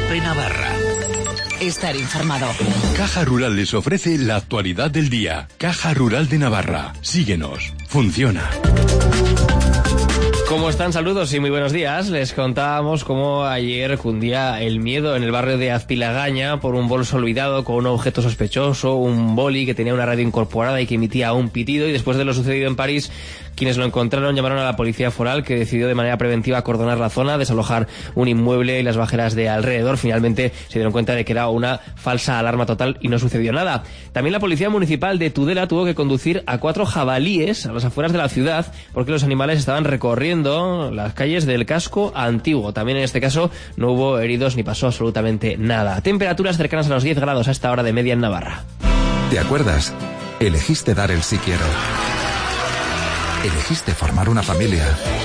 Cope Navarra. Estar informado. Caja Rural les ofrece la actualidad del día. Caja Rural de Navarra. Síguenos. Funciona. ¿Cómo están? Saludos y muy buenos días. Les contábamos cómo ayer cundía el miedo en el barrio de Azpilagaña por un bolso olvidado con un objeto sospechoso, un boli que tenía una radio incorporada y que emitía un pitido, y después de lo sucedido en París, quienes lo encontraron llamaron a la policía foral, que decidió de manera preventiva acordonar la zona, desalojar un inmueble y las bajeras de alrededor. Finalmente se dieron cuenta de que era una falsa alarma total y no sucedió nada. También la policía municipal de Tudela tuvo que conducir a 4 jabalíes a las afueras de la ciudad porque los animales estaban recorriendo las calles del casco antiguo. También en este caso no hubo heridos ni pasó absolutamente nada. Temperaturas cercanas a los 10 grados a esta hora de media en Navarra. ¿Te acuerdas? Elegiste dar el sí quiero. Elegiste formar una familia.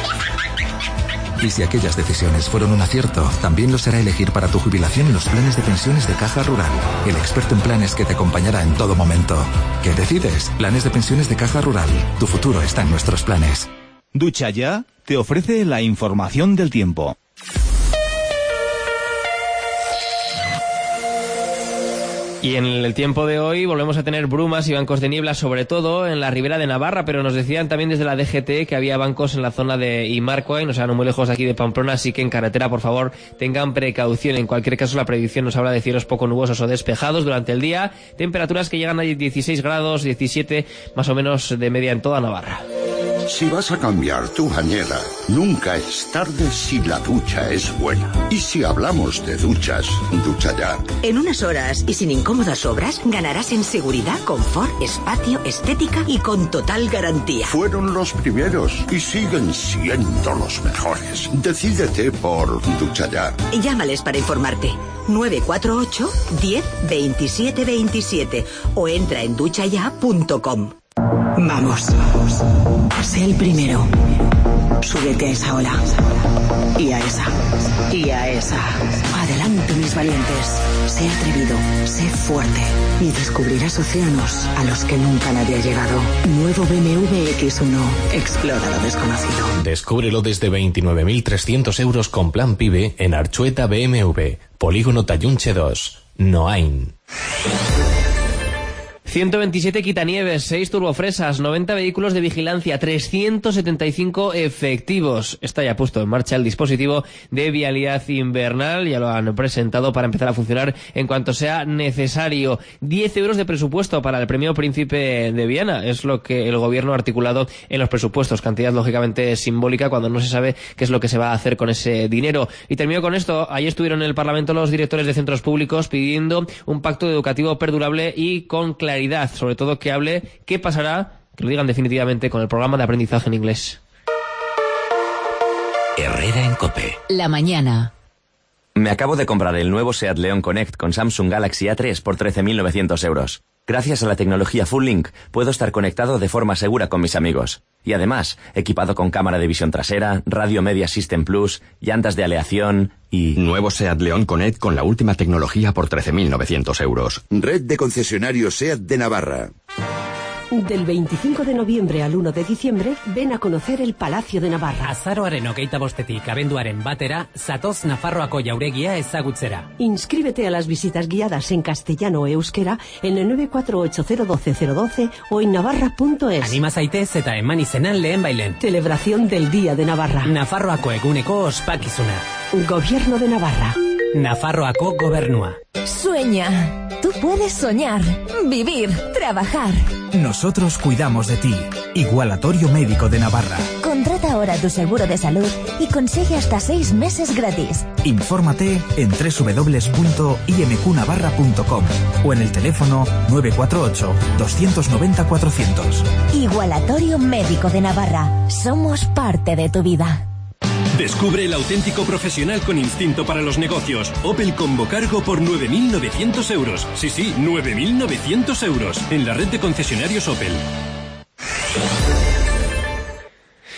Y si aquellas decisiones fueron un acierto, también lo será elegir para tu jubilación los planes de pensiones de Caja Rural. El experto en planes que te acompañará en todo momento. ¿Qué decides? Planes de pensiones de Caja Rural. Tu futuro está en nuestros planes. Ducha Ya te ofrece la información del tiempo. Y en el tiempo de hoy volvemos a tener brumas y bancos de niebla, sobre todo en la ribera de Navarra, pero nos decían también desde la DGT que había bancos en la zona de Imarcoa y no sean muy lejos de aquí de Pamplona, así que en carretera, por favor, tengan precaución. En cualquier caso, la predicción nos habla de cielos poco nubosos o despejados durante el día, temperaturas que llegan a 16 grados, 17 más o menos de media en toda Navarra. Si vas a cambiar tu bañera, nunca es tarde si la ducha es buena. Y si hablamos de duchas, Ducha Ya. En unas horas y sin incómodas obras, ganarás en seguridad, confort, espacio, estética y con total garantía. Fueron los primeros y siguen siendo los mejores. Decídete por Ducha Ya. Llámales para informarte. 948 10 27 27 o entra en duchaya.com. Vamos. Sé el primero. Súbete a esa ola. Y a esa. Y a esa. Adelante, mis valientes. Sé atrevido. Sé fuerte. Y descubrirás océanos a los que nunca nadie ha llegado. Nuevo BMW X1. Explora lo desconocido. Descúbrelo desde 29.300 euros con plan PIBE en Archueta BMW. Polígono Tallunche 2. Noain. 127 quitanieves, 6 turbofresas, 90 vehículos de vigilancia, 375 efectivos. Está ya puesto en marcha el dispositivo de vialidad invernal. Ya lo han presentado para empezar a funcionar en cuanto sea necesario. 10 euros de presupuesto para el premio Príncipe de Viana. Es lo que el gobierno ha articulado en los presupuestos. Cantidad lógicamente simbólica cuando no se sabe qué es lo que se va a hacer con ese dinero. Y termino con esto. Ayer estuvieron en el Parlamento los directores de centros públicos pidiendo un pacto educativo perdurable y con claridad. Sobre todo que hable qué pasará, que lo digan definitivamente, con el programa de aprendizaje en inglés. Herrera en Cope. La mañana. Me acabo de comprar el nuevo Seat León Connect con Samsung Galaxy A3 por 13.900 euros. Gracias a la tecnología Full Link, puedo estar conectado de forma segura con mis amigos. Y además, equipado con cámara de visión trasera, radio Media System Plus, llantas de aleación y... Nuevo Seat León Connect con la última tecnología por 13.900 euros. Red de concesionarios SEAT de Navarra. Del 25 de noviembre al 1 de diciembre, ven a conocer el Palacio de Navarra. Azaroaren hogeita bostetik abenduaren batera, zatoz Nafarroako jauregia ezagutzera. Inscríbete a las visitas guiadas en castellano o euskera en el 948012012 o en navarra.es. Anima zaitez eta eman izenan lehen bailen. Celebración del Día de Navarra. Nafarroako eguneko ospakizuna. Gobierno de Navarra. Nafarroako gobernua. Sueña. Tú puedes soñar, vivir, trabajar. Nosotros cuidamos de ti. Igualatorio Médico de Navarra. Contrata ahora tu seguro de salud y consigue hasta 6 meses gratis. Infórmate en www.imqnavarra.com o en el teléfono 948 290 400. Igualatorio Médico de Navarra. Somos parte de tu vida. Descubre el auténtico profesional con instinto para los negocios. Opel Combo Cargo por 9.900 euros. Sí, 9.900 euros. En la red de concesionarios Opel.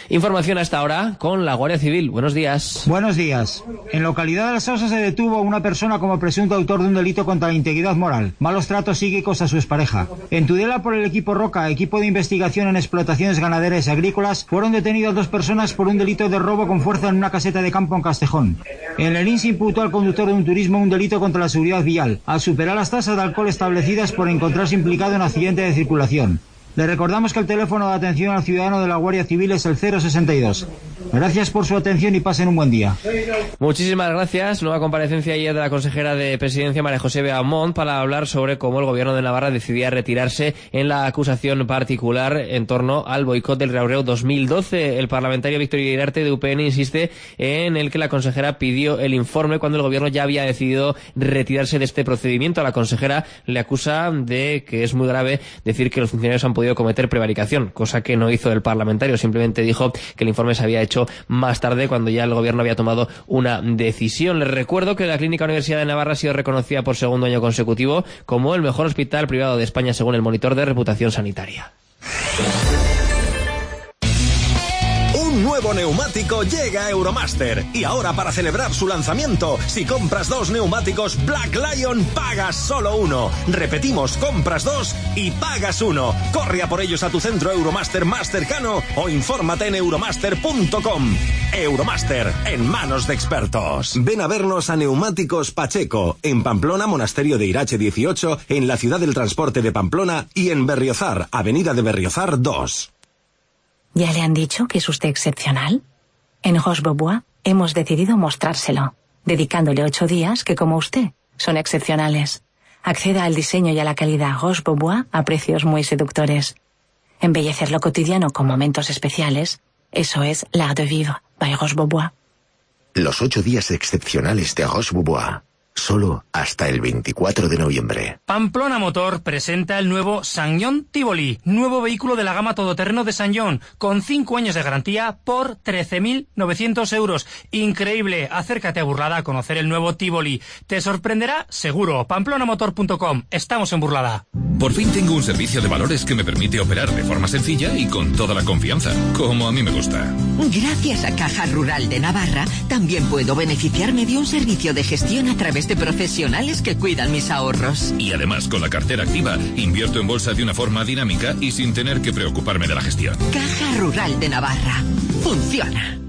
Información hasta ahora con la Guardia Civil. Buenos días. Buenos días. En localidad de La Sausa se detuvo una persona como presunto autor de un delito contra la integridad moral, malos tratos psíquicos a su expareja. En Tudela, por el equipo Roca, equipo de investigación en explotaciones ganaderas y agrícolas, fueron detenidas 2 personas por un delito de robo con fuerza en una caseta de campo en Castejón. En Lerín se imputó al conductor de un turismo un delito contra la seguridad vial, al superar las tasas de alcohol establecidas por encontrarse implicado en accidente de circulación. Le recordamos que el teléfono de atención al ciudadano de la Guardia Civil es el 062. Gracias por su atención y pasen un buen día. Muchísimas gracias. Nueva comparecencia ayer de la consejera de Presidencia, María José Beaumont, para hablar sobre cómo el gobierno de Navarra decidía retirarse en la acusación particular en torno al boicot del Riaureu 2012. El parlamentario Víctor Iriarte de UPN insiste en el que la consejera pidió el informe cuando el gobierno ya había decidido retirarse de este procedimiento. A la consejera le acusa de que es muy grave decir que los funcionarios han podido cometer prevaricación, cosa que no hizo el parlamentario. Simplemente dijo que el informe se había hecho más tarde, cuando ya el gobierno había tomado una decisión. Les recuerdo que la Clínica Universidad de Navarra ha sido reconocida por segundo año consecutivo como el mejor hospital privado de España según el monitor de reputación sanitaria. Un nuevo neumático llega a Euromaster y ahora, para celebrar su lanzamiento, si compras 2 neumáticos Black Lion, pagas solo 1. Repetimos, compras 2 y pagas 1. Corre a por ellos a tu centro Euromaster más cercano o infórmate en euromaster.com. Euromaster, en manos de expertos. Ven a vernos a Neumáticos Pacheco, en Pamplona, Monasterio de Irache 18, en la Ciudad del Transporte de Pamplona y en Berriozar, Avenida de Berriozar 2. ¿Ya le han dicho que es usted excepcional? En Roche-Beaubois hemos decidido mostrárselo, dedicándole 8 días que, como usted, son excepcionales. Acceda al diseño y a la calidad Roche-Beaubois a precios muy seductores. Embellecer lo cotidiano con momentos especiales, eso es l'art de vivre by Roche-Beaubois. Los 8 días excepcionales de Roche-Beaubois. Solo hasta el 24 de noviembre. Pamplona Motor presenta el nuevo SsangYong Tivoli, nuevo vehículo de la gama todoterreno de SsangYong, con 5 años de garantía por 13.900 euros. Increíble, acércate a Burlada a conocer el nuevo Tivoli. Te sorprenderá seguro. Pamplonamotor.com, estamos en Burlada. Por fin tengo un servicio de valores que me permite operar de forma sencilla y con toda la confianza, como a mí me gusta. Gracias a Caja Rural de Navarra, también puedo beneficiarme de un servicio de gestión a través de profesionales que cuidan mis ahorros. Y además, con la cartera activa, invierto en bolsa de una forma dinámica y sin tener que preocuparme de la gestión. Caja Rural de Navarra. Funciona.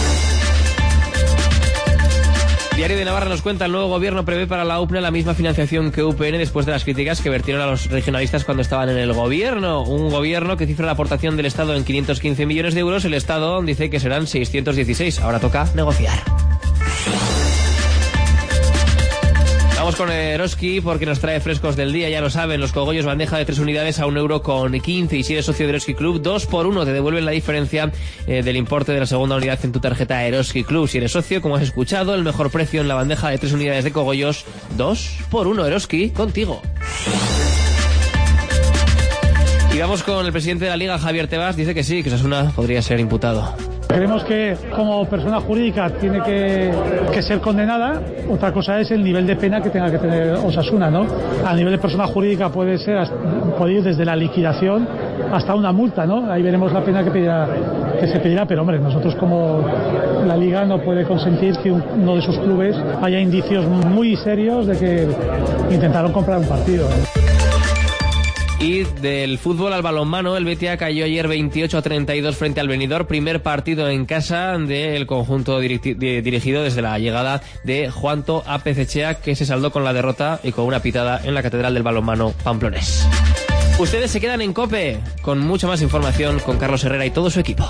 Diario de Navarra nos cuenta: el nuevo gobierno prevé para la UPNE la misma financiación que UPN después de las críticas que vertieron a los regionalistas cuando estaban en el gobierno. Un gobierno que cifra la aportación del Estado en 515 millones de euros. El Estado dice que serán 616. Ahora toca negociar. Vamos con Eroski porque nos trae frescos del día, ya lo saben, los cogollos bandeja de 3 unidades a 1,15 €, y si eres socio de Eroski Club, 2 por 1, te devuelven la diferencia del importe de la segunda unidad en tu tarjeta Eroski Club. Si eres socio, como has escuchado, el mejor precio en la bandeja de 3 unidades de cogollos, 2 por 1, Eroski, contigo. Y vamos con el presidente de la Liga, Javier Tebas, dice que sí, que Osasuna podría ser imputado. Creemos que como persona jurídica tiene que ser condenada. Otra cosa es el nivel de pena que tenga que tener Osasuna, ¿no? A nivel de persona jurídica puede ir desde la liquidación hasta una multa, ¿no? Ahí veremos la pena que se pedirá, pero hombre, nosotros como la Liga no puede consentir que uno de sus clubes haya indicios muy serios de que intentaron comprar un partido, ¿eh? Y del fútbol al balonmano, el Betia cayó ayer 28-32 frente al Benidorm, primer partido en casa del conjunto dirigido desde la llegada de Juanto Apezechea, que se saldó con la derrota y con una pitada en la Catedral del Balonmano pamplonés. Ustedes se quedan en COPE con mucha más información con Carlos Herrera y todo su equipo.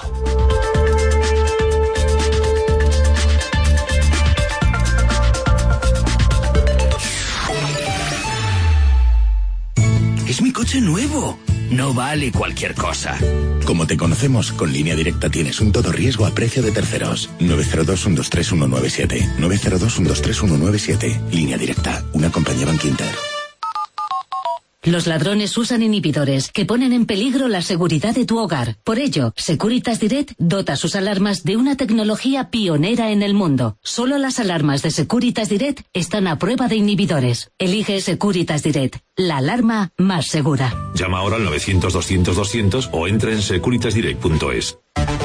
¡Es mi coche nuevo! No vale cualquier cosa. Como te conocemos, con Línea Directa tienes un todo riesgo a precio de terceros. 902-123-197. 902-123-197. Línea Directa, una compañía Bankinter. Los ladrones usan inhibidores que ponen en peligro la seguridad de tu hogar. Por ello, Securitas Direct dota sus alarmas de una tecnología pionera en el mundo. Solo las alarmas de Securitas Direct están a prueba de inhibidores. Elige Securitas Direct, la alarma más segura. Llama ahora al 900-200-200 o entra en securitasdirect.es.